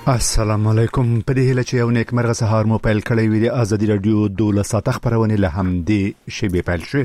السلام علیکم. په دې هیله چې یو نیکمرغه سهار مو پیل کړی وي. د آزادي رادیو 12 خبرونه له همدې شیبې پیل شوې.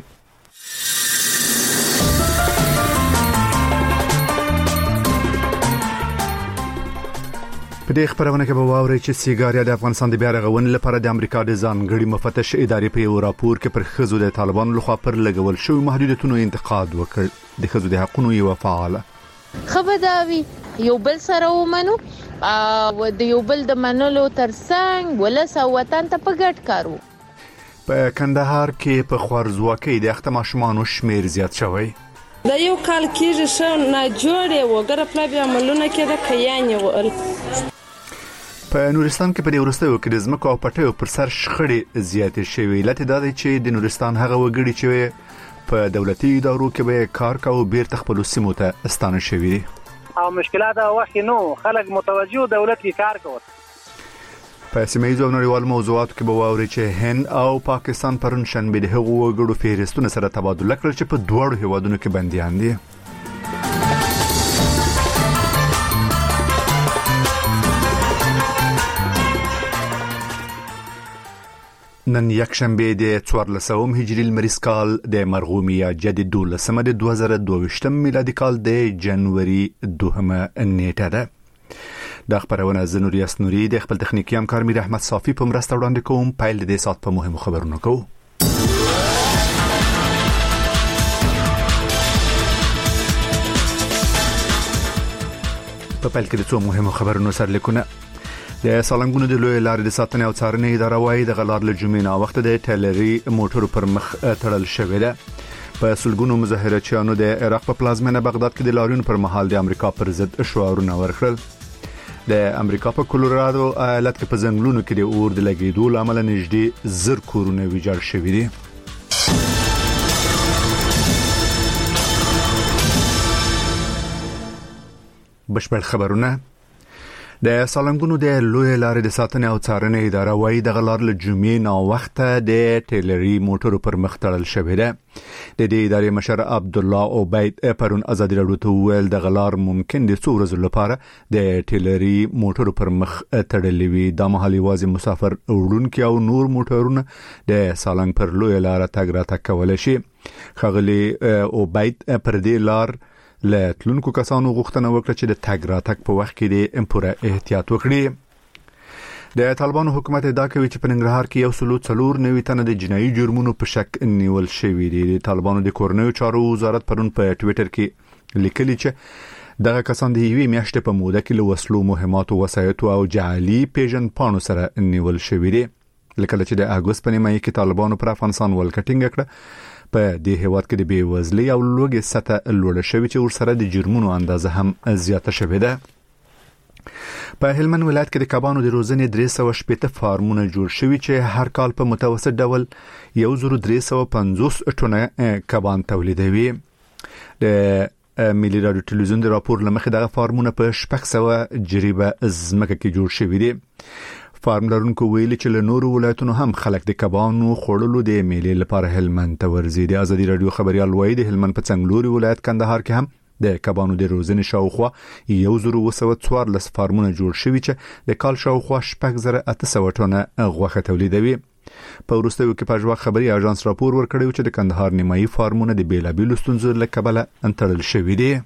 په دې خبرونه کې به واورئ چې سیګاریا د افغانستان د بیا رغونې لپاره د امریکا د ځانګړي مفتش ادارې په یو راپور کې پر ښځو د طالبانو لخوا پر لګول شوی محدودیتونو انتقاد وکړ. د ښځو د حقوقو یو فعال خبرداوي یو بل سره ومنو او د یو بل د منلو ترڅنګ ولس او وطن ته په ګډ کارو. په کندهار کې په خوارزواکۍ د اخته ماشومانو شمیر زیات شوی. د یو کال کېږي شو نه جوړې وګره پلا بیا عملونه کې د کیانې ول. په نورستان کې په دې ورستیو کې د ځمکو او پټیو پر سر شخړې زیاتې شوې. لته دا دی چې د نورستان هغه وګړي چې په دولتي ادارو کې به کار کاوه بیرته خپل سیمو ته استانه شوي دي او مشکلات وخت نو خلک متوجه دولت کې کار کوي. په سیمه ییزو نړیوالو موضوعاتو کې به واوري چې هند او پاکستان پرون شنبه د هغو وګړو فهرستونه سره تبادله کړل چې په دوړو هیوادونو کې بنديان دي. نن یک شنبه د 14 هجری لمریز کال د مرغومیا جدید 12 د 2022 میلادي کال د جنوري 2 نیټه ده. د خبرونه زنوري اسنوري د خپل تخنیکی همکار میر احمد صافي په مرسته وړاندې کوم. پیل د سات په مهمو خبرونو کوو. په پیل کې د څو مهمو خبرونو سره لیکونه. د سالنګونو د لوی لارې د ساتنې او څارنې اداره وايي د غلار له جمعې نه وخت د ټیلري موټرو پر مخ تړل شوې ده. په سلګونو مظاهرچیانو د عراق په پلازمینه بغداد کې د لاریون پر مهال د امریکا پر ضد شعارونه ورکړل. د امریکا په کولورادو ایالت کې په ځنګلونو کې د اور د لګیدو لامل نږدې 1000 کورونه ویجاړ شوي دي. بشپړ خبرونه. د سالنګونو د لوی لارې د ساتنې او څارنې اداره وايي د غلار له جمعې نه وخت د ټیلري موټرو پر مخ تړل شوی ده. د دې ادارې مشر عبد الله عبید پرون آزادي رادیو ته ویل د غلار ممکن د څو ورځې لپاره د ټیلري موټرو پر مخ تړلې وي. د محلي وازي مسافر وړونکو او نور موټرونه د سالنګ پر لوی لار تګ راتګ کولای شي. خغلی عبید پر دې لار له تلونکو کسانو غوښتنه وکړه چې د تګ راتګ په وخت کې د پوره احتیاط وکړي. د طالبانو حکومت ادعا کوي چې په ننګرهار کې 104 تنه د جنایي جرمونو په شک نیول شوي دي. د طالبانو د کورنیو چارو وزارت پرون په ټوئیټر کې لیکلي چې دغه کسان د یوې میاشتې په موده کې له وسلو، مهماتو، وسایطو او جعلي پیژن پاڼو سره نیول شوي دي. لکه چې د اګوست په نیمه کې طالبانو پر افغانستان ولکټینګ کړه. په دې هیواد کې د بیوزلۍ او لوږې سطح لوړه شوې چې ورسره د جرمونو اندازه هم زیاته شوې ده. په هلمند ولایت کې د کبانو د روزنې 380 فارمونه جوړ شوي چې هر کال په متوسط ډول 1350 ټنه کبان تولیدوي. د ملي رادیو ټلویزیون د راپور لمخې دغه فارمونه په 600 جریبه ځمکه کې جوړ شوي دي. فارم لرونکو ویلي چې له نورو ولایتونو هم خلک د کبانو خوړلو د میلې لپاره هلمند ته ورځي. د آزادي رادیو خبريال وایي د هلمند په څنګلوري ولایت کندهار کې هم د کبانو د روزنې شاوخوا 1214 فارمونه جوړ شوي چې د کال شاوخوا 6800 ټنه غوښه تولیدوي. په وروستیو کې په ژوند خبري اژانس راپور ورکړی چې د کندهار نیمایي فارمونه د بیلابیلو ستونزو له کبله انتړل شوي دي.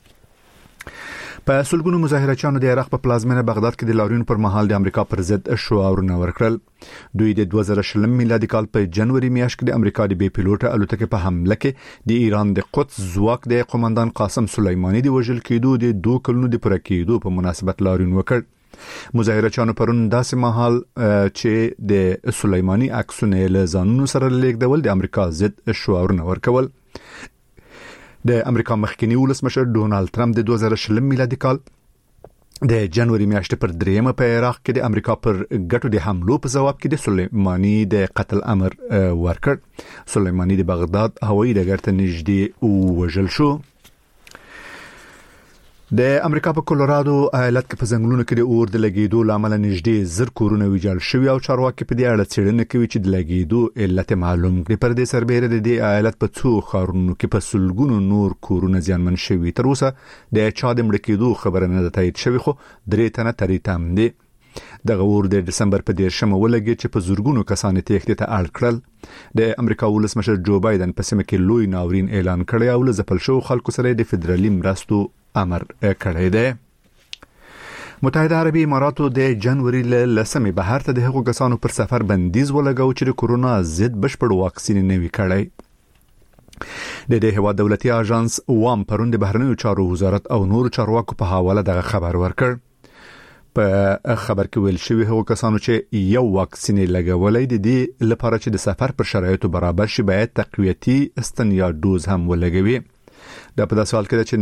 په سلګونو مظاهرچیانو د عراق په پلازمینه بغداد کې د لاریون پر مهال د امریکا پر ضد شعارونه ورکړل. دوی د 2020 میلادي کال په جنوري میاشت کې د امریکا د بي پيلوټه الوتکې په حمله کې د ایران د قدس ځواک د قومندان قاسم سلیمانی د وژل کېدو د 2 کلونو د پوره کېدو په مناسبت لاریون وکړ. مظاهرچیانو پرون داسې مهال چې د سلیمانی عکسونه له ځانونو سره لیږدول د امریکا ضد شعارونه ورکول. د امریکا مخکنی ولسمشر ډونالد ټرمپ د 2020 میلادي کال د جنوري میاشتې پر 3 په عراق کې د امریکا پر ګټو د حملو په جواب کې د سلیمانی د قتل امر ورکړ. سلیمانی د بغداد هوایي ډګر ته نږدې وژل شو. د امریکا په کولورادو ایالت کې په ځنګلونو کې د اور د لګیدو لامل نږدې زر کورونه ویجاړ شوي او چارواکي په دې اړه څېړنه کوي چې د لګیدو علت معلوم کړي. پر دې سربېره د دې ایالت په څو ښارونو کې په سلګونو نور کورونه زیانمن شوي. تر اوسه د چا د مړ کېدو خبره نه ده تایید شوې، خو 3 تنه تریتم دي. دغه اور د دسمبر په 10 ولګي چې په زورګونو کسان تېښتې ته اړ کړل. د امریکا ولسمشر جو بایدن په سیمه کې لوی ناورین اعلان کړی او له ځپل شوو خلکو سره د فدرالي مرستو امر کړی دی. متحده عربي اماراتو د جنوري له 10 بهر ته د هغو کسانو پر سفر بندیز ولګاو چې د کورونا ضد بشپړ واکسین نه وی کړی. د دې هوا دولتي اژانس وام پرون د بهرنیو چارو وزارت او نور چارواکو په حواله دغه خبر ورکړ. په خبر کې ویل شوی هغو کسانو چې یو واکسین لګولای دي د لپاره چې د سفر پر شرایطو برابر شي باید تقویتي استنیا دوز هم ولګوي. دا په داسې حال کې چې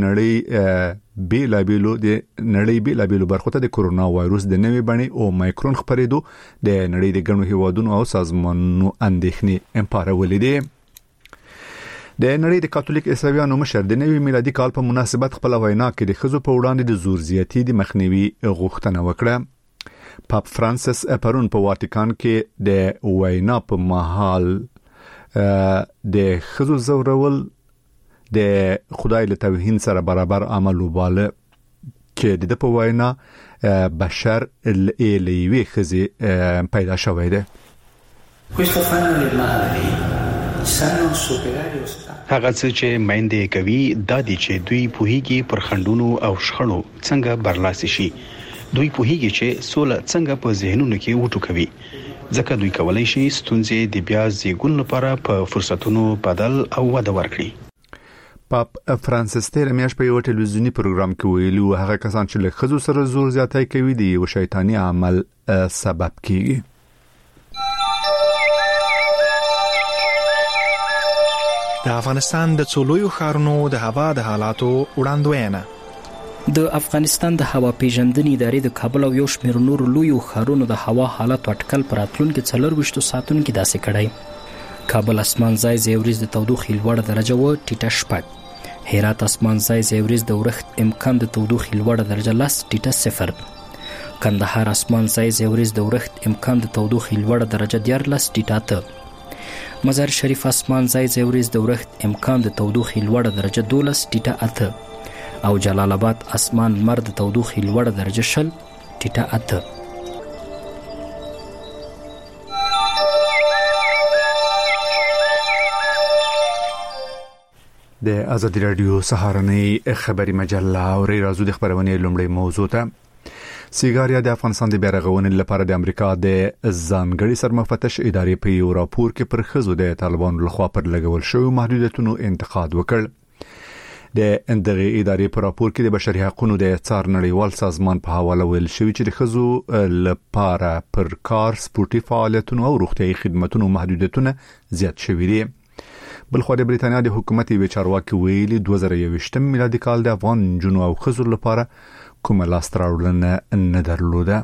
نړۍ بیلابیلو برخو ته د کورونا وایروس د نوې بڼې او مایکرون خپرېدو د نړۍ د ګڼو هیوادونو او سازمانونو اندېښنې امپارولې دي. د نړۍ د کاتولیک عیسویانو مشر د نوي میلادي کال په مناسبت خپل وینا کې د ښځو په وړاندې د زور زیاتي د مخنیوي غوښتنه وکړه. پاپ فرانسیس پرون په واتیکان کې د وینا په مهال د ښځو زورول د خدای له توهین سره برابر عمل وباله چې د په وینا بشر الیوی خزي پیدا شوی دی. هغه څه چې مېندې کوي د دې چې دوی پوهیږي پر خندونو او شخړو څنګه برلاسي شي. دوی پوهیږي چې سوله څنګه په ذهنونو کې وټوکوي، ځکه دوی کولای شي ستونزې د بیا زیږون لپاره په فرصتونو بدل او وده ورکړي. پاپ فرانسیس تیر میاشت په یو ټلویزیونی پروګرام کې ویلو هغه کسان چې له ښځو سره زور زیاتی کوي د یو شیطانی عمل سبب کیږي. د افغانستان د څولویو ښارونو د هوا د حالاتو وړاندوینه. د افغانستان د هوا پیژندنې ادارې د کابل او یو شمېر نورو لویو ښارونو د هوا حالت اټکل پر راتلونکي 24 ساعتونو کې داسې کړی. کابل اسمان ځای ځای د تودوخې لوړه درجه و ټیټه 6. هرات اسمان ځای ځای د ورښت امکان د تودوخې لوړه درجه 10 ټیټه 0. کندهار اسمان ځای ځای د ورښت امکان د تودوخې لوړه درجه 14 ټیټه 8. مزار شریف اسمان ځای ځای د ورښت امکان د تودوخې لوړه درجه 12 ټیټه 8 او جلال آباد اسمان لمر د تودوخې لوړه درجه 0 ټیټه 8. د ازادي رادیو سهارنۍ خبري مجله او رازو د خبرونې لومړی موضوع ته. سیګاریا د افغانستان د بیرغونې لپاره د امریکا د ځانګړي سرمفتش ادارې په یو راپور کې پر ښځو د طالبانو لخوا پر لګول شوی محدودیتونو انتقاد وکړ. د دغه ادارې په راپور کې د بشري حقوقو د څار نړیوال سازمان په حواله ویل شوی چې د ښځو لپاره پر کار سپورتي فعالیتونو او روغتيایي خدماتونو محدودیتونه زیات شوي دي. بلخو د بریتانیا د حکومت یو چارواکي ویلي 2021 میلادي کال د افغان جنو او ښځو لپاره کومه لاستراوړنه نه درلوده.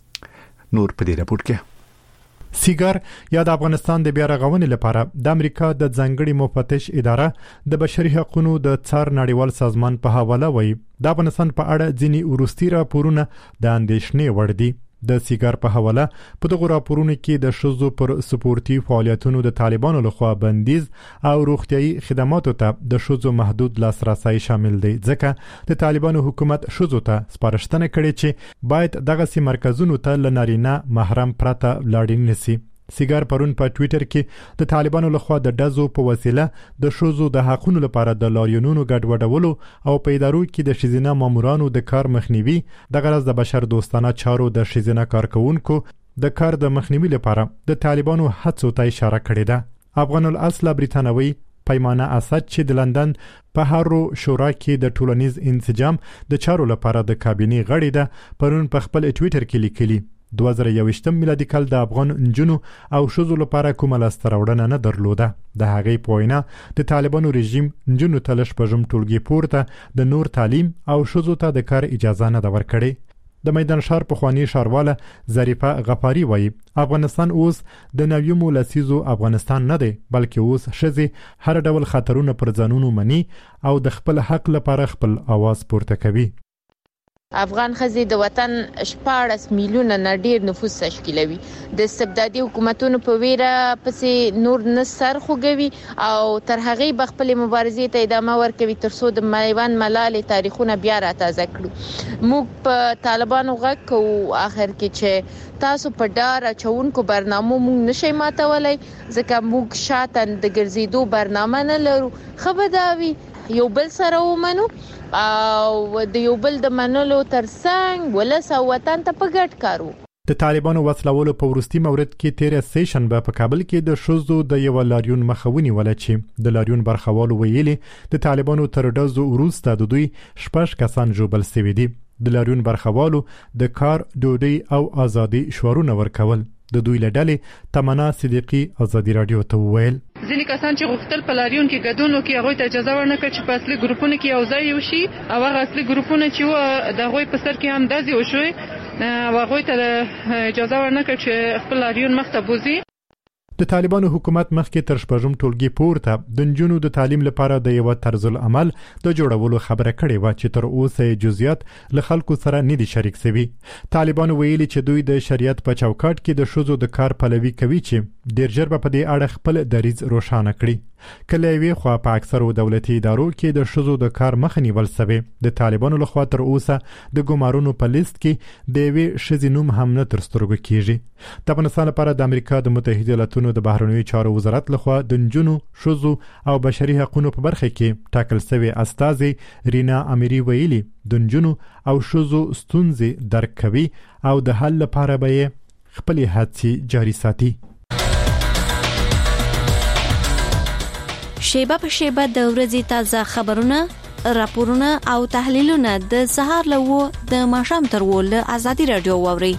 نور په دې راپور کې سیګار یا د افغانستان د بیرغونې لپاره د امریکا د ځانګړي مفتش اداره د بشري حقوقو د څار نړیوال سازمان په حواله وایي د افغانستان په اړه ځینی ورستي راپورونه د اندېښنې وړ دي. د سیګار په حواله په دغه راپورونو کې د ښځو پر سپورتي فعالیتونو د طالبانو لخوا بندیز او روغتيایي خدماتو ته د ښځو محدود لاسرسي شامل دي، ځکه د طالبانو حکومت ښځو ته سپارښتنه کړې چې باید دغه سي مرکزونو ته لنارینه محرم پرته لاړ نشي. سیګار پرون په ټوئیټر کې د طالبانو لخوا د ډزو په وسیله د ښځو د حقوقو لپاره د لاریونونو ګډوډولو او په ادارو کې د ښځینه مامورانو د کار مخنیوي د غرض د بشر دوستانه چارو د ښځینه کارکونکو د کار د مخنیوي لپاره د طالبانو هڅو ته اشاره کړې ده. افغان الاصل بریتانوي پیمانه اسد چې د لندن په هارو شورا کې د ټولنیز انسجام د چارو لپاره د کابینې غړی ده پرون په خپل ټوئیټر کې لیکلي 2021 میلادي کال د افغان نجونو او ښځو لپاره کومه لاستراوړنه نه درلوده. د هغې په وینا د طالبانو رژیم نجونو ته له شپږم ټولګي پورته د نور تعلیم او ښځو ته د کار اجازه نه ده ورکړې. د میدان ښار پخوانی ښارواله ظریفه غفاری وایي افغانستان اوس د نویمو لسیزو افغانستان نه دی، بلکې اوس ښځې هر ډول خطرونه پر ځانونو مني او د خپل حق لپاره خپل आवाज پورته کوي. افغان ښځې د وطن 14 میلیونه نه ډیر نفوس تشکیلوي. د استبدادي حکومتونو په ویره پسې نور نه سر خوږوي او تر هغه بخپل مبارزې ته ادامه ورکوي ترڅو د میوند ملالۍ تاریخونه بیا را تازه کړو. موږ په طالبانو غږ کوو اخر کې چې تاسو په ډار اچونکو برنامو موږ نشئ ماتولای ځکه موږ شاته د ګرځېدو برنامه نه لرو. خبرداوي یو بل سره ومنو او د یو بل د منلو ترڅنګ ولس او وطن ته په ګډ کارو. د طالبانو وسلولو په ورستي مورد کې 13 سیشنبه په کابل کې د شوزو د یو لاریون مخاوني ولا چې د لاریون برخوالو ویلي د طالبانو تر ډزو وروسته د دوی 6 کسان جوبل سوي دي. د لاریون برخوالو د کار ډوډۍ او ازادي شعارونه ورکول. د دوی لړلې تمنا صدیقی ازادي رادیو ته ویل ځینې کسان چې غوښتل په لاریون کې ګډون وکړي هغه ته اجازه ورنکړه چې په اصلي ګروپونو کې یو ځای وشي او هغه اصلي ګروپونه چې د هغوی په سر کې هم داسې وشوي هغوی ته اجازه ورنکړه چې خپل لاریون مخته بوزي. د طالبانو حکومت مخکې تر شپږم ټولګي پورته د نجونو د تعلیم لپاره د یو طرز العمل د جوړولو خبره کړې و چې تر اوسه جزئیات له خلکو سره نه دي شریک شوي. طالبانو ویلي چې دوی د شریعت په چوکاټ کې د شوزو د کار پلوي کوي چې ډیر ژر په دې اړه خپل دریځ روښانه کړي. کله وی خو په اکثرو دولتي ادارو کې د شوزو د کار مخه نیول شوی. د طالبانو لخوا تر اوسه د ګمارونو په لیست کې د وی شزینوم هم نه تر سترګو کیږي. د افغانستان لپاره د امریکا د متحده ایالاتونو د بهرنیو چارو وزارت لخوا د نجونو شوزو او بشري حقوقو په برخه کې ټاکل شوی استاذي رینا اميري ویلي د نجونو او شوزو ستونزې درک کوي او د حل لپاره به خپل هڅې جاري ساتي. شیبه په شیبه د ورځې تازه خبرونه، راپورونه او تحلیلونه د سهار له د ماښام تر له ازادي رادیو واوري.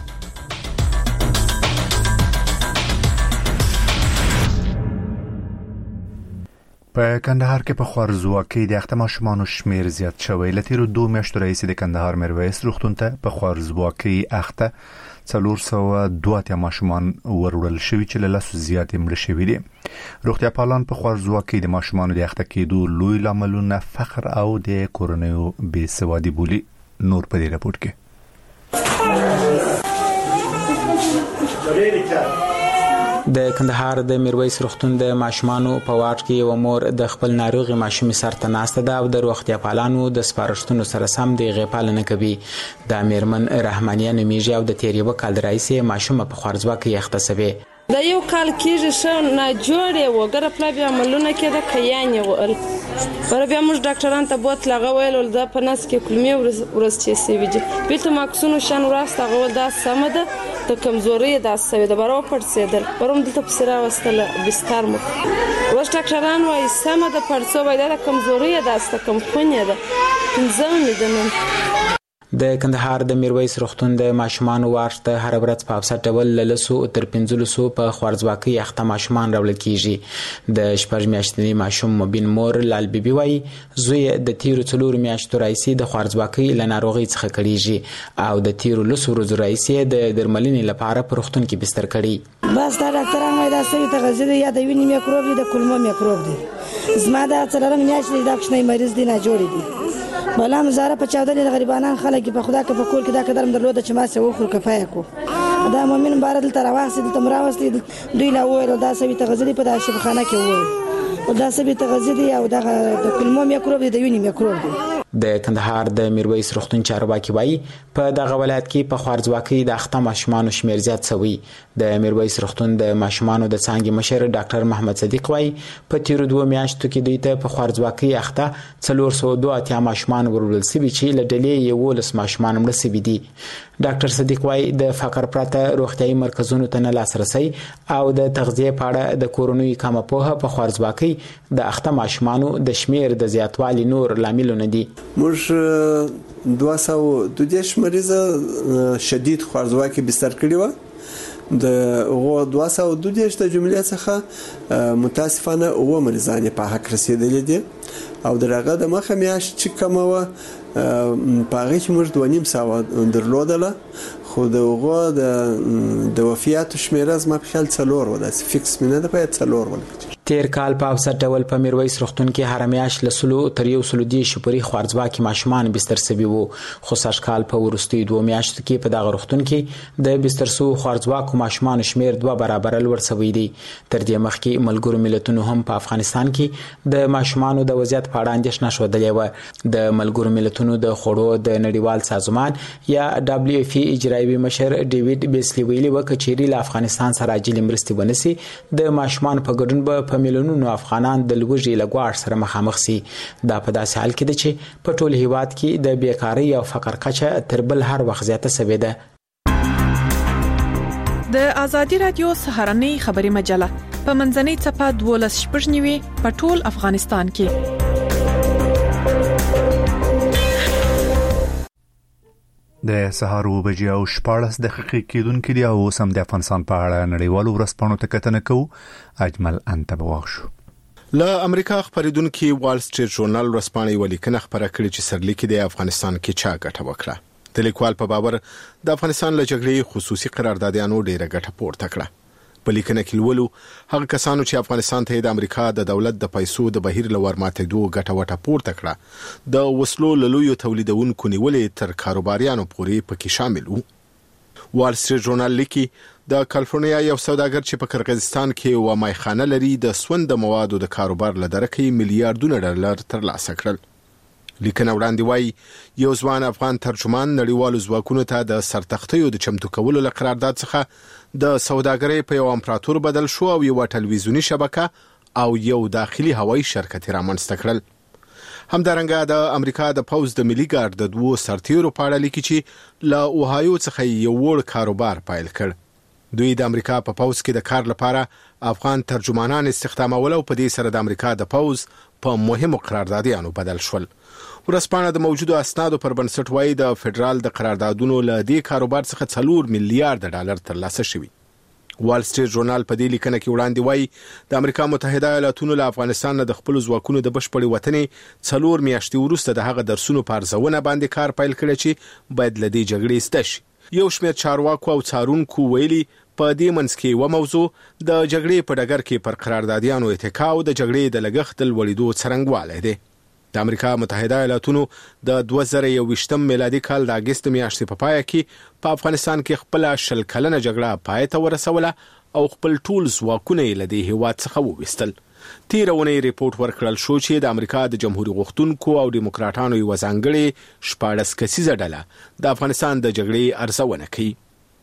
په کندهار کې په خوارزواکۍ د اخته ماشومانو شمیر زیات شوی. لتیرو 2 میاشتو رئیس د کندهار میرویس روغتون ته په خوارزواکۍ اخته 402 ماشومان ورول شوی چې له لاسو زیات مړ شوی دي. روغتیا پالان په خوارزواکۍ د ماشومانو د اخته کېدو لوی لاملونه فقر او د کورنیو بې سوادي بولي. نور په دې راپور کې د کندهار د میرویس روغتون د ماشومانو په واټ کې یو مور د خپل ناروغي ماشومې سر ته ناسته ده او د روغتیا پالانو د سپارښتنو سره سم د غیپالنه کوي. د میرمن رحمانیه نومیږي او د تیریبه کال رئیسه ماشومه په خوارزواکۍ اخته سوي. د یو کال کېږي شه نه جوړې وګره پلا بیا عملونه کېده کيانې ول پر بیا موږ ډاکټران ته بوتل هغه ویل د پنس کې کلمې ورس چې سی ویجی بیت ماکسونو شان وراسته هغه دا سم ده د کمزوري د اسوي د برو پړسېدل پروم دلته پسرا وستل بستر مو ورس ډاکټران وايي سم ده پړسو وای د کمزوري د استه کم خونې ده پنځم دنه. د کندهار د میرویس روغتون د ماشومان ورته هر ورځ په افسر ډول لسو تر 1500 په خوارزواکۍ اخته ماشومان راول کیږي. د شپږ میاشتنی ماشوم مبین مور لال بیبي وای زوی د تیرو 4 میاشتو رئیسي د خوارزواکۍ لناروغي څخه کړيږي او د تیرو لسو ورځو رئیسي د درملنې لپاره په روغتون کې بستر کړي. بس دا ډاکټران وای دا سوي تغذیه یا د وینې میکروب دی د کولمو میکروب دی. زما دا څلورم میاشتې دا کوچنی مریض دی نه جوړ دی. بلا مزاره په چاودلې د غریبانان خلک په خدا کې په کول کې دا قدرم درلود چې ما سه وخور کفایه کو دا مؤمن بار دلته راوځي دلته مراوځي دوی لا وایي دا سوي تغذیه په داسې خانه کې وایي او دا سوي تغذیه او د کولمو میکروب دی د وینې میکروب دی. د کندهار د میرویس روغتون چارواکي وایي په دغه ولایت کې په خوارزواکۍ د اخته ماشومانو شمیر زیات شوی. د میرویس روغتون د ماشومانو د څانګې مشر ډاکټر محمد صدیق وایي په تیرو 2 میاشتو کې دوی ته په خوارزواکۍ اخته 402 ماشومان ورول سوي چې له ډلې 11 ماشومان مړ سوي دي. ډاکټر صدیق وایي د فقر پرته روغتيایي مرکزونو ته نه لاسرسي او د تغذیه په اړه د کورونوي کم پوهه په خوارزواکۍ د اخته ماشومانو د شمیر د زیاتوالي نور لاملونه دي. موږ 212 مریضه شدید خوارزواکۍ بستر کړي و. د 212 د جملې څخه متاسفانه او مریضان په حق رسیدلې دي او درغه د مخه میاش چې کومه پاره چې موږ 2.5 درلودله خو د وفیات شمیره از ما په خیال څلور ولا فکس مینه ده په څلور ولا تیر کال په اوسط ډول په میرویس روغتون کې هر میاشت له 100 تر 110 پورې خوارځواکي ماشومان بستر سوي وو، خو سږ کال په وروستي 2 میاشتو کې په دغه روغتون کې د بستر سو خوارځواکو ماشومان شمیر 2 برابر لوړ شوی دی. تر دې مخکې ملګرو ملتونو هم په افغانستان کې د ماشومانو د وضعیت په اړه اندېښنه ښودلې وه. د ملګرو ملتونو د خوړو د نړیوال سازمان یا WFP اجرایي مشر ډیوډ بیسلی ویلي و چې له افغانستان سره عاجل مرستې ونسي د ماشومان په ګډون به میلیونونو افغانان د لوږې له ګواښ سره مخامخ سي. دا په داسې حال کې ده چې په ټول هیواد کې د بیکارۍ او فقر کچه تر بل هر وخت زیاته شوې ده. د آزادي رادیو سهارنۍ خبري مجله په منځنۍ صفحه 12 په ټول افغانستان کې. د سهار 7:14 دقیقې کېدونکې دی او سم د افغانستان په اړه نړیوالو ورځپاڼو ته کتنه کوو. اجمل انت بواښو. له امریکا خبرېدونکي وال سټریټ ژورنال ورځپاڼې ولیکنه خبره کړې چې سرلیکي د افغانستان کې چا ګټه وکړه. د لیکوال په باور د افغانستان له جګړې خصوصي قراردادیانو ډېره ګټه پورته کړه. په لیکنه کې ولولو هغه کسانو چې افغانستان ته د امریکا د دولت د پیسو د بهیر لور ماتېدو ګټه وټه پورته کړه د وسلو لویو تولیدونکو نیولې تر کاروباریانو پورې پکې شامل وو. وال سټریټ ژورنال لیکي د کالیفورنیا یو سوداګر چې په قرغیزستان کې و مایخانه لري د سوند موادو د کاروبار لدرکې میلیارډونه ډالر ترلاسه کړل. لیکنه وړاندې وایي یو ځوان افغان ترجمان نړیوالو ځواکونو ته د سرتختیو د چمتو کولو له قرارداد څخه د سوداګرۍ په یو امپراتور بدل شو او یو ټلویزیونی شبکه او یو داخلي هوایي شرکت رامنځته کړل. همدارنګه د امریکا د پوز د ملي ګارد د 2 سرتیرو په اړه لیکي چې له اوهایو څخه یو وړ کاروبار پایل کړ. دوی د امریکا په پوز کې د کار لپاره افغان ترجمانان استخدامول او په دې سره د امریکا د پوز په مهمو قراردادیانو بدل شول. ورځپاڼه د موجودو اسنادو پر بنسټ وایي د فدرال د قراردادونو له دې کاروبار څخه 4 میلیارډ ډالر ترلاسه شوي. وال سټریټ ژورنال په دې لیکنه کې وړاندې وایي د امریکا متحده ایالاتونو له افغانستان د خپل ځواکونو د بشپړې وطنې 4 میاشتې وروسته د هغه درسونو په ارزونه باندې کار پیل کړی چې باید له دې جګړې ستش. یو شمېر چارواکو او څارونکو ویلي په دې منځ کې و موضوع د جګړې په ډګر کې پر قراردادیانو اتکا او د جګړې د لګښت لوړېدو څرنګوالی دی. د امریکا متحده ایالاتونو د 2021 میلادي کال د اگست میاشتې په پای کې په افغانستان کې خپل 10 کلنه جګړه پای ته ورسوله او خپل ټول ځواکونه یې له دې هیواد څخه وویستل. تیر اونۍ ریپورت ورکړل شو چې د امریکا د جمهوریت غوښتونکو او دیموکراتانو یو ځانګړي 14 کسیزه ډله د افغانستان د جګړې ارزونه کوي.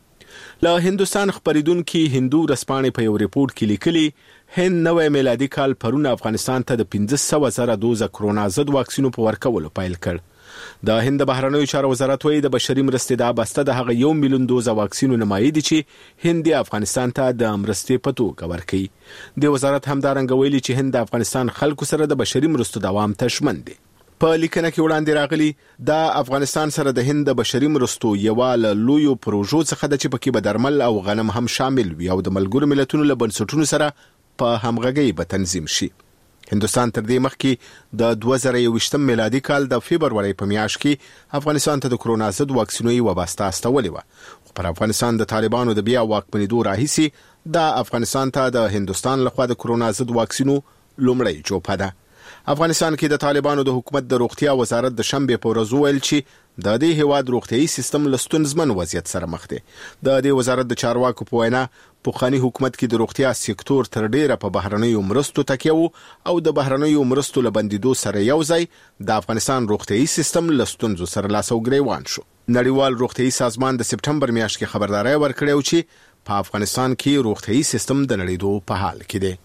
له هندستان خبرېدونکي هندو ورځپاڼې په یو ریپورت کې لیکلي هند نوې میلادي کال پرون افغانستان ته د 15,000 دوزه کرونا ضد واکسینو په ورکولو پیل کړ. د هند بهرنیو چارو وزارت وایي د بشري مرستې د بسته د هغه 1 میلیون دوزه واکسینو نمایي دي چې هند افغانستان ته د مرستې په توګه ورکړي. د وزارت همدارنګه ویلي چې هند افغانستان خلکو سره د بشري مرستو دوام ته ژمن دي. په لیکنه کې وړاندې راغلي د افغانستان سره د هند بشري مرستو یو له لویو پروژو څخه د چې پکې به درمل او غنم هم شامل وي او د ملګرو ملتونو له بنسټونو سره په همغږۍ به تنظیم شي. هندستان تر دې مخکې د 2021 میلادي کال د فبرवरी په میاشت کې افغانستان ته د کرونا ضد واکسینو یو واسطه استولې و. پر افغانستان د طالبانو د بیا واکمنېدو راهیسي د افغانستان ته د هندستان لخوا د کرونا ضد واکسینو لومړی چوپه ده. افغانستان کې د طالبانو د حکومت د روغتیا وزارت د شنبه په ورځ ویل چې د دې هیواد روغتيایي سیستم له ستونزمن وضعیت سره مخ دی. د دې وزارت د چارواکو په وینا پوخانی حکومت کې د روغتیا سکتور تر ډیره په بهرنیو مرستو تکیه او د بهرنیو مرستو له بندیدو سره یو ځای د افغانستان روغتيایي سیستم له ستونزو سره لاس او ګریوان شو. نړیوال روغتيایي سازمان د سپټمبر میاشتې کې خبرداري ورکړې چې په افغانستان کې روغتيایي سیستم د نړیدو په حال کې دی.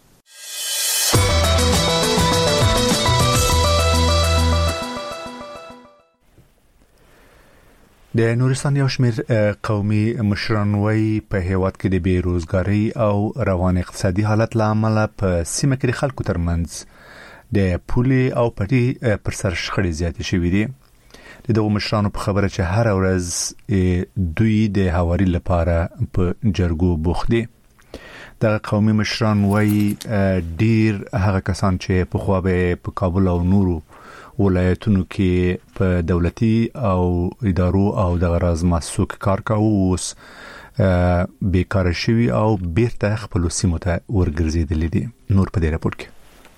د نورستان یو شمېر قومي مشران وایي په هیواد کې د بیروزګارۍ او روان اقتصادي حالت له امله په سیمه کې د خلکو ترمنځ د پولې او پټي پر سر شخړې زیاتې شوې دي. دغه مشرانو په خبره چې هر ورځ دوی د هواري لپاره په جرګو بوخت دي. د قومي مشران وایي ډیر هغه کسان چې په خو به په کابل او نورو ولایتونو کې په دولتي او ادارو او د غرض مسوک کار کوي اوس بیکار شوی او بیرته خپل سیمو ته ورګرځیدل دي. نور په دې راپور کې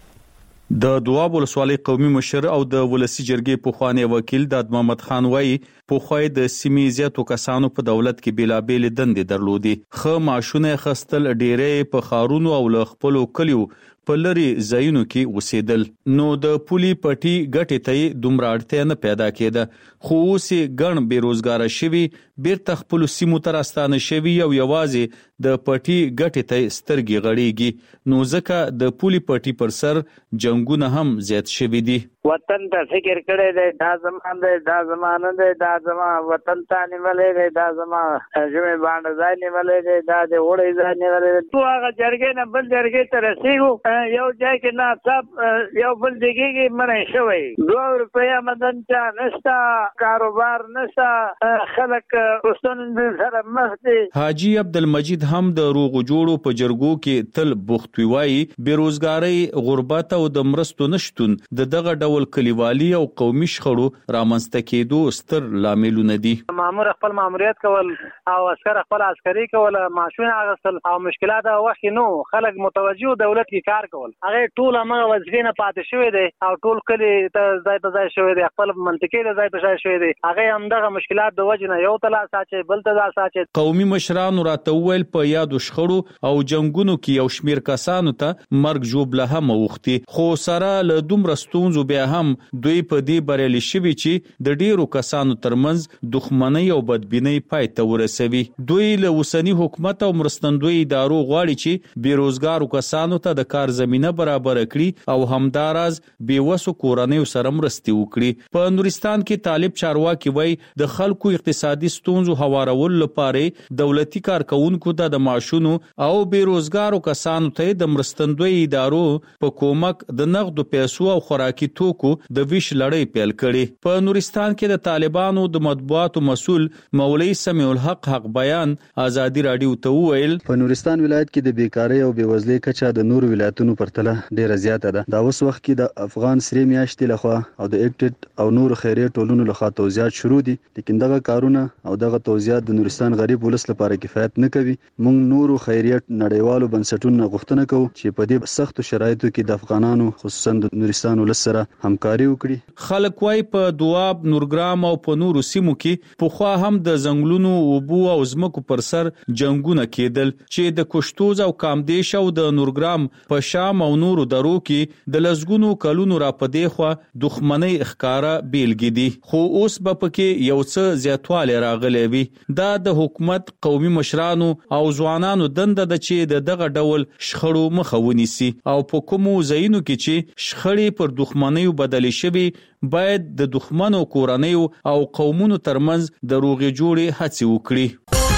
د دواب ولسوالۍ قومي مشر او د ولسی جرګې پوخوانی وکیل د محمد خان وای پوخوای د سیمې زیاتو کسانو په دولت کې بیلابېل دندې درلودي. خو ماشونه خستل ډېرې په خارونو او لخپلو کلیو په لري ځایونو کې وسیدل. نو د پولی پټي ګټې ته دومره اړتیا نه پیدا کېده. خو اوس ګڼ بیروزګار شوي بیرته خپل سیمو ته راستانه شوي او یوازې د پټي ګټې ته سترګې غړېږي. نو ځکه د پولی پټي پر سر جنگونه هم زیات شوي دي. وطن ته فکر کړی دی، دا زمان دی، دا زمانه دی، دا زما وطن ته نیولې دی، دا زما ژمې باندې ځای نیولې دی، دا د وړې ځای نیولې دی. تو هغه جرګې نه بل جرګې ته رسېږو، یو ځای کې ناڅاپ یو بل ځای کې منع شوی. 2 روپۍ آمدن چا نشته، کاروبار نشته، خلک ستونزو سره مخ دي. حاجی عبدالمجید هم د روغ جوړو په جرګو کې تل بوخت وی. بیروزګاری، غربت او د مرستو نشتون د دغه ډول کلیوالي او قومي شخړو رامنځته کېدو ستر لاملونه دي. مامور خپل ماموریت کول او عسكر خپل عسکري کول، ماشومان اغستل او مشکلات وخت نو خلک متوجه دولت کې کار کول. هغه ټول هغه وظیفې نه پاتې شوی دی او ټول کلی ته ځای په ځای شوی دی، خپل منطقې ته ځای په ځای شوی دی. هغه هم دغه مشکلات د وجه نه یو تلا ساتي بل ته ساتي. قومي مشرانو راته ویل په یادو شخړو او جنگونو کې یو شمیر کسانو ته مرګ جوړه هم وختي. خو سره له دومره ستونزو بیا هم دوی په دې بریالي شوي چې د ډیرو کسانو ترمنځ دښمنۍ او بدبینۍ پای ته ورسوي. دوی له اوسنی حکومت او مرستندوی ادارو غواړي چې بیروزګارو کسانو ته د کار زمينه برابر کړي او همداراز بیوسو کورنیو سره مرستې وکړي. په نورستان کې طالب چارواکي وای د خلکو اقتصادي ستونزو هوارول لپاره دولتي کارکونکو ته د معاشونو او بیروزګارو کسانو ته د مرستندوی ادارو په کومک د نقدو پیسو او خوراکي توکو د ویش لړۍ پیل کړي. په نورستان کې د طالبانو د مطبوعاتو مسؤل مولوی سمیع الحق حق بیان ازادي رادیو ته ویل په نورستان ولایت کې د بیکاری او بیوزلۍ کچه د نور ولایتونو پرتله ډیره زیاته ده. دا اوس وخت کې د افغان سری میاشتې لخوا او د ایکټډ او نور خیریه ټولونو لخوا توزیعات شروع دي، لیکن دغه کارونه او دغه توزیعات د نورستان غریب ولس لپاره کفایت نه کوي. موږ نور خیریه نړیوالو بنسټونو غوښتنه کوو چې په دې سختو شرایطو کې د افغانانو خصوصا د نورستان ولس سره همکاري وکړي. خلک وای په دواب، نورګرام او په نورو سیمو کې پخوا هم د ځنګلونو اوبو او ځمکو پر سر جنگونه کېدل چې د کوشتوز او کامدیش او د نورګرام په شام او نورو درو کې د لزګونو کلونو را پدې خو دښمنۍ اخکارا بیلګې دي. خو اوس به پکې یو څه زیاتواله راغلی وي. دا د حکومت، قومي مشرانو او ځوانانو دنده ده چې دغه ډول شخړو مخه ونیسي او په کومو ځایونو کې چې شخړې پر دښمنۍ بدلې شوي باید د دښمنو کورنیو او قومونو ترمنځ د روغې جوړې هڅې وکړي.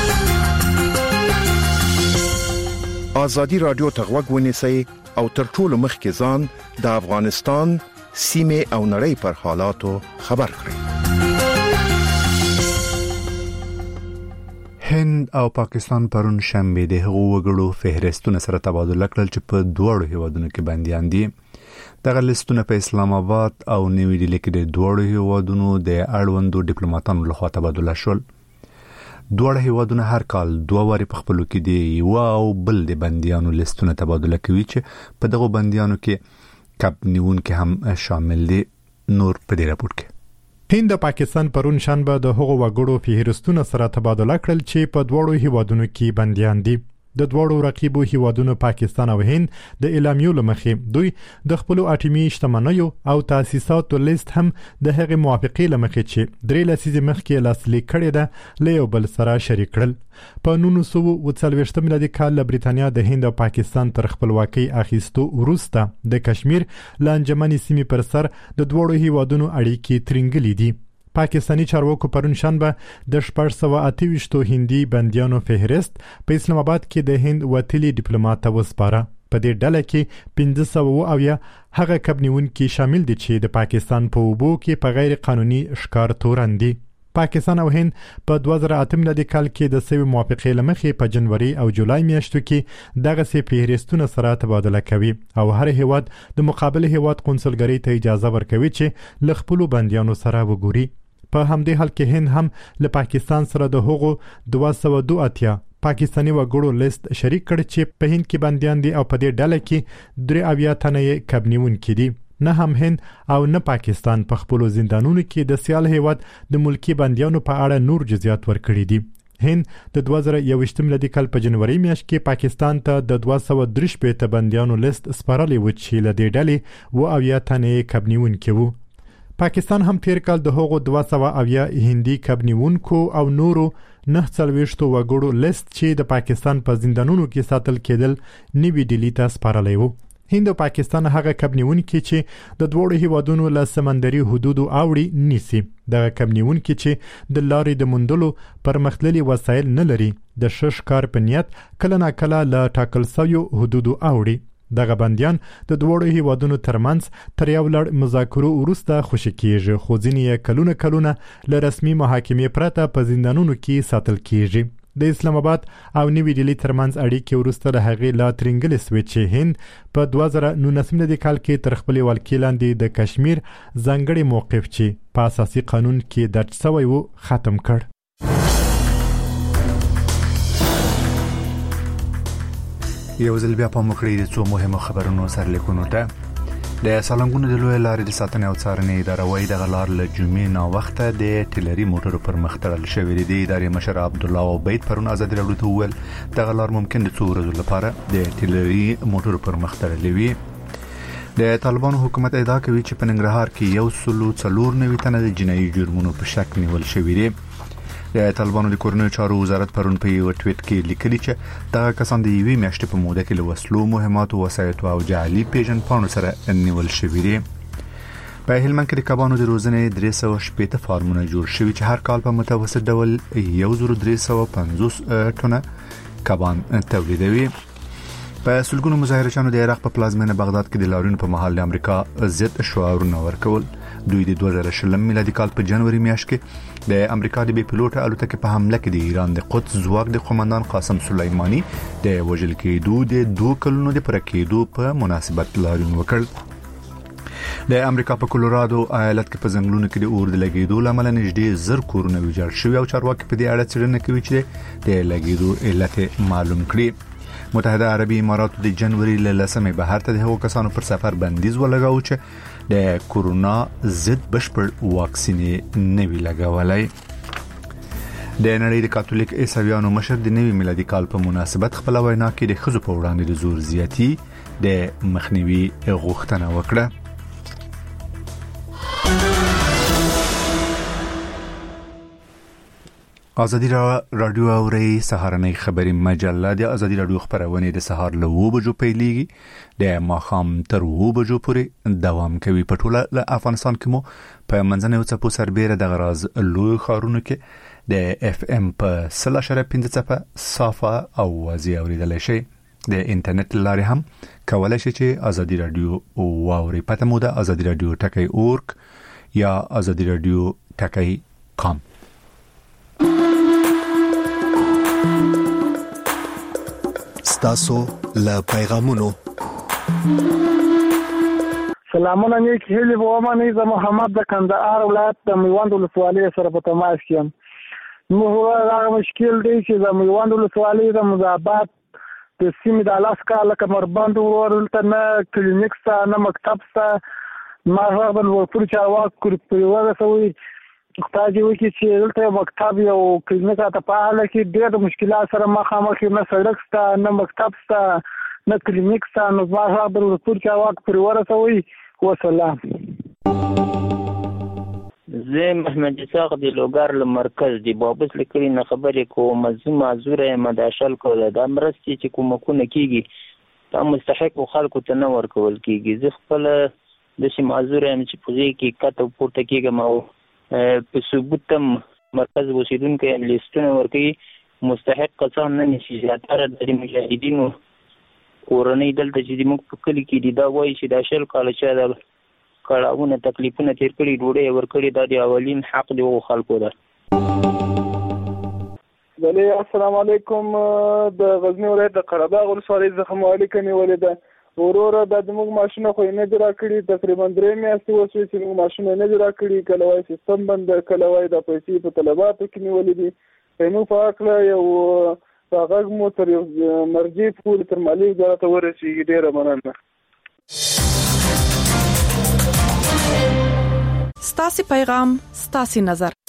ازادي رادیو ته غوږ ونیسئ او تر ټولو مخکې ځان د افغانستان سیمې او نړۍ پر حالاتو خبر کړئ. هند او پاکستان پرون شنبه د هغو وګړو فهرستونه سره تبادله کړل چې په دوړو هیوادونو کې بنديان دي. دغه لیستونه په اسلام آباد او نیو ډیلی کې د دوړو هیوادونو د اړوندو ډیپلوماټانو لخوا تبادله شول. دوړو هیوادونه هر کال 2 واري په خپلو کې دی یو او بل د بنديانو لیستونه تبادله کوي چې په دغه بنديانو کې کب نیون کې هم شامل دي. نور په دې راپور کې هند او پاکستان پرون شنبه د هغو وګړو فهرستونه سره تبادله کړل چې په دوړو هیوادونو کې بنديان دي. د دوړو رقیبو هیوادونو پاکستان او هند د اعلامیو لمخې دوی د خپل اټومي شتمنیو او تاسیساتو لیست هم د هغې موافقې لمخې چې 3 لسیزې مخکې لاسلیک کړی ده له یو بل سره شریک کړل. په 1940 میلادي کال له بریتانیا د هند او پاکستان تر خپلواکۍ اخیستو وروسته د کشمیر لانجمنې سیمې پر سر د دوړو هیوادونو اړیکې ترنګلې دي. پاکستانی چارواکو پرون شنبه د 428 هندي بنديانو فهرست په اسلام آباد کې د هند وتلي ډیپلوماټ وسپاره. په دې ډله کې 500 هغه کبنیونکي شامل دي چې د پاکستان په اوبو کې په غیر قانوني ښکار تورن دي. پاکستان او هند په 2008 میلادي کال کې د سوي موافقې لمخې په جنوري او جولای میاشتو کې دغه سي فهرستونه سره تبادله کوي او هر هیواد د مقابل هیواد قونسلګری ته اجازه ورکوي چې ل خپل بنديانو سره وګوري. په همدې حال کې هند هم له پاکستان سره د هغو 282 پاکستاني وګړو لیست شریک کړ چې په هند کې بنديان دي او په دې ډله کې 83 تنه کبنیونکي دي. نه هم هند او نه پاکستان په خپل زندانونو کې د سیال هیواد د ملکی بندیانو په اړه نور جزئیات ورکړي دي. هند د 2021 میلادي کال په جنوري میاشت کې پاکستان ته د 233 بندیانو لیست سپارلی و چې له دې ډلې و اویا تنه کبنیونکي وو. پاکستان هم تیر کال د هغو 200 هندي کبنیونکو او نورو 49 وګړو لیست چې د پاکستان په زندانونو کې ساتل کېدل نیوی ډیلی ته سپارلی وو. هند او پاکستان هغه کبنیونکي چې د دوړو هیوادونو له سمندري حدودو اوړي نیسي. دغه کبنیونکي چې د لارې د موندلو پرمختللي وسایل نه لري د ښکار په نیت کله ناکله له ټاکل شویو حدودو اوړي. دغه بندیان د دوړو هیوادونو ترمنځ تر یو لړ مذاکرو وروسته خوشي کیږي، خو ځینې کلونه له رسمي محاکمې پرته په زندانونو کې ساتل کیږي. د اسلام آباد او نیوی ډیلی ترمنځ اړیکې وروسته له هغې لا ترنګلې سوې چې هند په 2019 میلادي کال کې تر خپلې ولکې لاندې د کشمیر ځانګړی موقف چې په اساسي قانون کې درج شوی و ختم کړ. یو ځل بیا په مخړې د څو مهمو خبرونو سرلیکونو ته. د سالنګونو د لوی لارې د ساتنې او څارنې اداره وايي د غلار له جمعې نه وخته د ټیلري موټرو پر مخ تړل شوی دی. د ادارې مشر عبدالله عبید پرون ازادي راډیو ته وویل د غلار ممکن د څو ورځو لپاره د ټیلري موټرو پر مخ تړلې وي. د طالبانو حکومت ادعا کوي چې په ننګرهار کې 194 تنه د جنایي جرمونو په شک نیول شوي دي. د طالبانو د کورنیو چارو وزارت پرون په یو ټویټ کې لیکلي چې دا کسان د یوې میاشتې په موده کې له وسلو، مهماتو، وسایطو او جعلي پیژندپاڼو سره نیول شوي دي. په هلمند کې د کبانو د روزنې 380 فارمونه جوړ شوي چې هر کال په متوسط ډول 1350 ټنه کبان تولیدوي. په سلګونو مظاهرچیانو د عراق په پلازمینه بغداد کې د لاریون په مهال د امریکا ضد شعارونه ورکول. دوی د 2020 میلادي کال په جنوري میاشت کې د امریکا د بي پيلوټ الوتکې په حمله کې د ایران د قدس ځواک د قومندان قاسم سلیمانی د وژل کېدو د 2 کلونو د پوره کېدو په مناسبت لاریون وکړ. د امریکا په کولورادو ایالت کې په ځنګلونو کې د اور د لګیدو لامل نږدې 1000 کورونه ویجاړ شوي او چارواکي په دې اړه څېړنه کوي چې د لګیدو علت معلوم کړي. متحده عربي امارات د جنوري له 10 بهر ته د هغو کسانو پر سفر بندیز ولګاو چې د کورونا ضد بشپړ واکسین نه وی لګولای. د نړۍ د کاتولیک عیسویانو مشر د نوي میلادي کال په مناسبت خپل وینا کې د ښځو په وړاندې د زور زیاتی د مخنیوي غوښتنه وکړه. ازادي راډیو اوري سهارنۍ خبري مجله د ازادي راډیو خبرونه د سهار له 2 بجو پیلېږي د ماخام تر 2 بجو پورې دوام کوي. په ټوله افغانستان کې مو په منځنۍ او څپو سربېره د غراز لوی خارونو کې د اف ام په 0.5 څپه صافه او واضح اوریدل شي. د انټرنیټ لارې هم کولای شئ چې ازادي راډیو واوري. پته مو ده ازادي راډیو ټکی یا ازادي راډیو ټکی کام. ستاسو له پیغامونو سلامونه نیک هیلی ومنه. زه محمد د کندهار ولایت د میوند ولسوالۍ سره په تماس کې یم. نو هغه مشکل دی چې د میوند ولسوالۍ د مزابات د سیمې د الاسکا لکه مربند ورته نه کلینیک سته نه مکتب سته. ما هغه د ورپور چارواک کوي ورسوي خدای وکړي چې دلته مکتب یو کلینیک ته په حاله کې ډېر مشکلات سره مخامخ نه سړک سته نه مکتب سته نه کلینیک سته. نو ما هغه د ورپور چارواک کوي ورسوي. وسلام. زه محمد اسحاق د لوګر له مرکز دی بابس لیکلي نه خبرې کوم. معذوره مداشل کوله د مرستې چې کومکونه کیږي دا مستحق خلکو ته نه ورکول کیږي. زه خپل د شي معذوره چې پوزي کې کته پورته کیږم او په ثبوتم مرکز وسیدونکو لیستونه ورکوي. مستحق کسان نه نشي. زیاتره د مجاهدینو کورنۍ دلته چې موږ په کلی کې دي دا وایي چې دا شل کال چې دا کړهونه تکلیفونه تیر کړي ډوډۍ ورکړي دا د اولین حق دی او خلکو ده. السلام علیکم. د غزنی ولایت د قرهباغ ولسوالۍ څخه مالک نیولې ده. ورور د موږ ماشینه خو نه درا کړی تقریبا 3 میاشتې وشوي چې موږ ماشینه نه درا کړی. کله وای سیستم بند کله وای د پیسې په طلباتو کې نیولې دي. موږ په اړه یو هغه مو تر مرجع پورې تر مالی وزارت ورسیږي. ډیره مننه. ستاسو پیغام ستاسو نظر.